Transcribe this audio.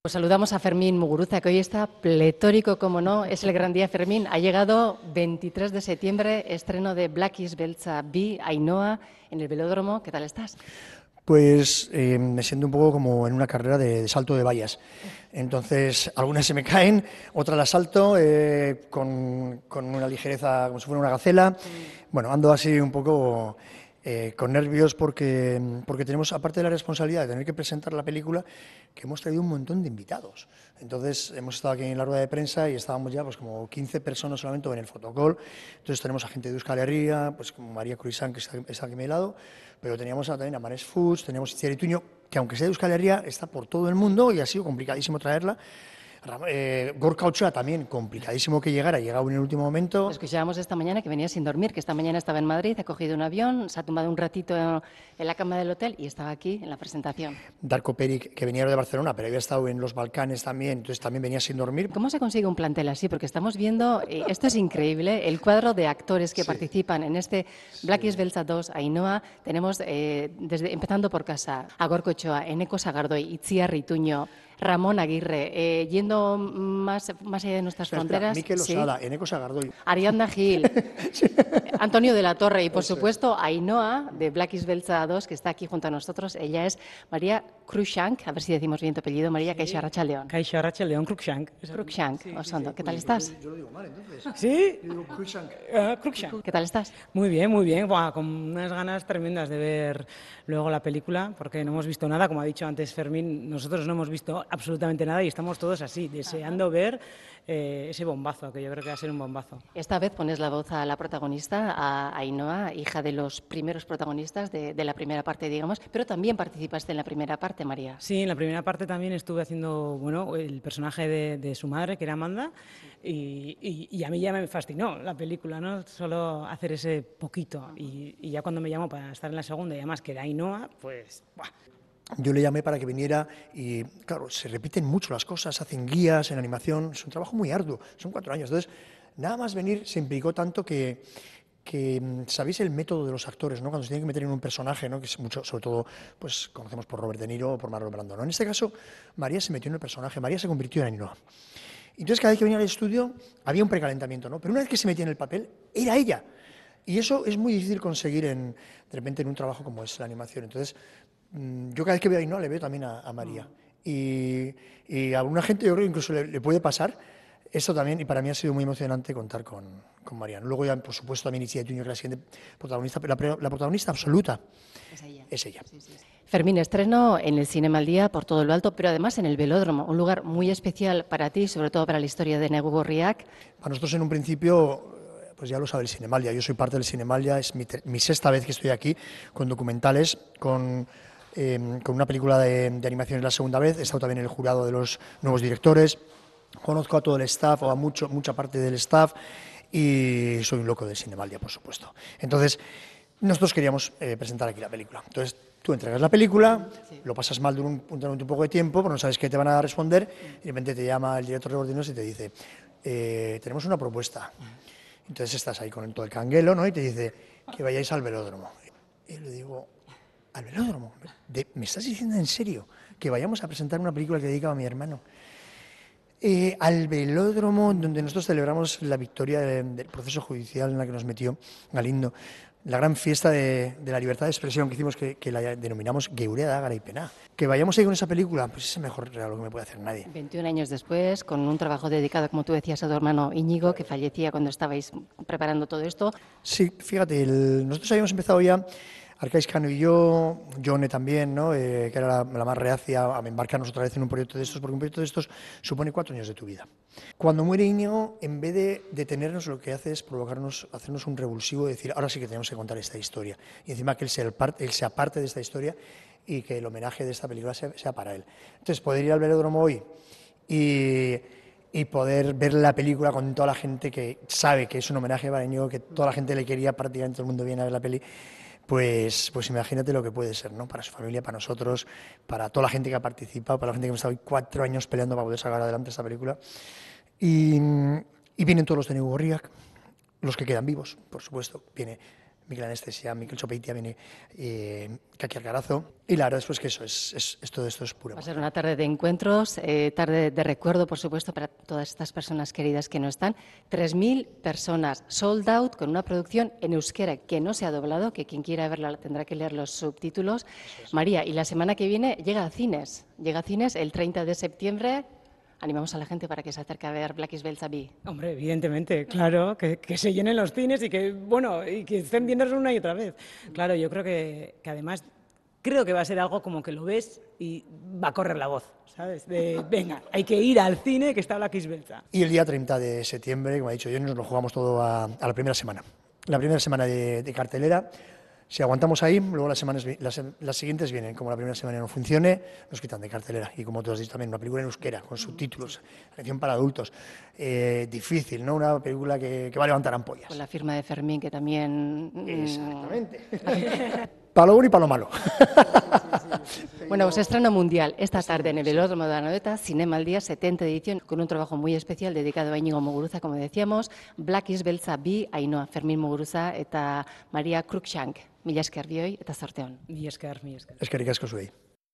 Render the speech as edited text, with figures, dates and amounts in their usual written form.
Pues saludamos a Fermín Muguruza, que hoy está pletórico, como no, es el gran día. Fermín, ha llegado 23 de septiembre, estreno de Blackis Beltza B, Ainhoa, en el Velódromo. ¿Qué tal estás? Pues me siento un poco como en una carrera de salto de vallas. Entonces, algunas se me caen, otras las salto con una ligereza como si fuera una gacela. Bueno, ando así un poco con nervios porque tenemos, aparte de la responsabilidad de tener que presentar la película, que hemos traído un montón de invitados. Entonces, hemos estado aquí en la rueda de prensa y estábamos ya pues como 15 personas solamente en el fotocall. Entonces, tenemos a gente de Euskal Herria, pues como María Cruisán, que está aquí a mi lado, pero teníamos también a Manes Foods, teníamos a Itziar Ituño, que aunque sea de Euskal Herria, está por todo el mundo y ha sido complicadísimo traerla. Gorka Ochoa también, complicadísimo que llegara, ha llegado en el último momento. Lo escuchábamos esta mañana que venía sin dormir, que esta mañana estaba en Madrid, ha cogido un avión, se ha tumbado un ratito en la cama del hotel y estaba aquí en la presentación. Darko Peric, que venía de Barcelona, pero había estado en los Balcanes también, entonces también venía sin dormir. ¿Cómo se consigue un plantel así? Porque estamos viendo, esto es increíble, el cuadro de actores que participan en este Blackis Beltza 2, Ainhoa. Tenemos, empezando por casa, a Gorka Ochoa, Eneko Sagardoy, Itziar Ituño, Ramón Aguirre, yendo más allá de nuestras fronteras. Mikel Osada, Eneko Sagardoy. Ariadna Gil, Antonio de la Torre y, por supuesto, Ainhoa, de Blackis Beltza 2, que está aquí junto a nosotros. Ella es María Cruikshank, a ver si decimos bien tu apellido, María. Kaixo Arratsaldeon. Kaixo Arratsaldeon, Cruikshank. Cruikshank, Osondo. ¿Qué tal estás? Yo lo digo mal, entonces. ¿Sí? Yo digo Cruikshank. Cruikshank. ¿Qué tal estás? Muy bien, muy bien. Buah, con unas ganas tremendas de ver luego la película, porque no hemos visto nada, como ha dicho antes Fermín, nosotros no hemos visto absolutamente nada y estamos todos así, deseando ver ese bombazo, que yo creo que va a ser un bombazo. Esta vez pones la voz a la protagonista, a Ainhoa, hija de los primeros protagonistas de la primera parte, digamos, pero también participaste en la primera parte, María. Sí, en la primera parte también estuve haciendo, bueno, el personaje de su madre, que era Amanda, y a mí ya me fascinó la película, ¿no? Solo hacer ese poquito, y ya cuando me llamó para estar en la segunda, y además que era Ainhoa, pues, ¡buah! Yo le llamé para que viniera y, claro, se repiten mucho las cosas, hacen guías en animación, es un trabajo muy arduo, son 4 años. Entonces, nada más venir se implicó tanto que sabéis el método de los actores, ¿no? Cuando se tienen que meter en un personaje, ¿no? Que es mucho, sobre todo, pues conocemos por Robert De Niro o por Marlon Brando, ¿no? En este caso, María se metió en el personaje, María se convirtió en Ainhoa. Entonces, cada vez que venía al estudio había un precalentamiento, ¿no? Pero una vez que se metía en el papel, era ella. Y eso es muy difícil conseguir de repente en un trabajo como es la animación. Entonces, yo cada vez que veo a Ainhoa le veo también a María. Y a alguna gente yo creo que incluso le puede pasar esto también, y para mí ha sido muy emocionante contar con María. Luego ya, por supuesto, también Itziar Ituño, que es la siguiente protagonista, pero la protagonista absoluta es ella. Sí. Fermín, estreno en el Cinema al Día por todo lo alto, pero además en el Velódromo, un lugar muy especial para ti, sobre todo para la historia de Negu Gorriak. Para nosotros en un principio, pues ya lo sabe el Cinemalia, yo soy parte del Cinemalia, es mi sexta vez que estoy aquí con documentales, con una película de animación, es la segunda vez, he estado también en el jurado de los nuevos directores, conozco a todo el staff o a mucha parte del staff y soy un loco del Cinemalia, por supuesto. Entonces, nosotros queríamos presentar aquí la película. Entonces, tú entregas la película, lo pasas mal durante un poco de tiempo, pero no sabes qué te van a responder, y de repente te llama el director de Gordinos y te dice, tenemos una propuesta. Entonces estás ahí con todo el canguelo, ¿no? Y te dice que vayáis al Velódromo. Y le digo, ¿al Velódromo? ¿Me estás diciendo en serio que vayamos a presentar una película que dedicaba a mi hermano? Al Velódromo, donde nosotros celebramos la victoria del proceso judicial en la que nos metió Galindo, la gran fiesta de la libertad de expresión que hicimos, que la denominamos Geurea da Garaipena. Que vayamos ahí con esa película, pues es el mejor regalo que me puede hacer nadie. 21 años después, con un trabajo dedicado, como tú decías, a tu hermano Íñigo, que fallecía cuando estabais preparando todo esto. Sí, fíjate, nosotros habíamos empezado ya, Arcais Cano y yo, Jone también, ¿no? Que era la más reacia a embarcarnos otra vez en un proyecto de estos, porque un proyecto de estos supone 4 años de tu vida. Cuando muere Íñigo, en vez de detenernos, lo que hace es hacernos un revulsivo, de decir, ahora sí que tenemos que contar esta historia. Y encima que él se aparte de esta historia y que el homenaje de esta película sea para él. Entonces, poder ir al Velódromo hoy y poder ver la película con toda la gente que sabe que es un homenaje para Íñigo, que toda la gente le quería, prácticamente todo el mundo viene a ver la peli, pues imagínate lo que puede ser, ¿no? Para su familia, para nosotros, para toda la gente que ha participado, para la gente que hemos estado 4 años peleando para poder sacar adelante esta película. Y vienen todos los de Negu Gorriak, los que quedan vivos, por supuesto. Viene Miquel Anestesia, Miquel Chopeitia, viene Kaki Alcarazo. Y la verdad es pues, que eso es todo esto es puro. Va a ser una tarde de encuentros, tarde de recuerdo, por supuesto, para todas estas personas queridas que no están. 3.000 personas, sold out, con una producción en euskera que no se ha doblado, que quien quiera verla tendrá que leer los subtítulos. María, y la semana que viene llega a cines el 30 de septiembre. Animamos a la gente para que se acerque a ver Black is Beltza B. Hombre, evidentemente, claro, que se llenen los cines y que, bueno, y que estén viéndose una y otra vez. Claro, yo creo que además, creo que va a ser algo como que lo ves y va a correr la voz, ¿sabes? De, venga, hay que ir al cine que está Black is Beltza. Y el día 30 de septiembre, como ha dicho yo, nos lo jugamos todo a la primera semana. La primera semana de cartelera. Si aguantamos ahí, luego las siguientes vienen. Como la primera semana no funcione, nos quitan de cartelera. Y como tú has dicho también, una película en euskera, con subtítulos, lección para adultos. Difícil, ¿no? Una película que va a levantar ampollas. Con la firma de Fermín, que también... Exactamente. Para lo bueno y para lo malo. Bueno, pues estreno mundial esta tarde en el Velódromo de Anoeta, Cinema al Día, 70 edición, con un trabajo muy especial dedicado a Íñigo Muguruza, como decíamos, Black is Beltza B, Ainhoa Fermín Muguruza eta Maria Cruikshank. Mila esker bioi eta zorte on. Mila esker. Eskerrik asko zuei.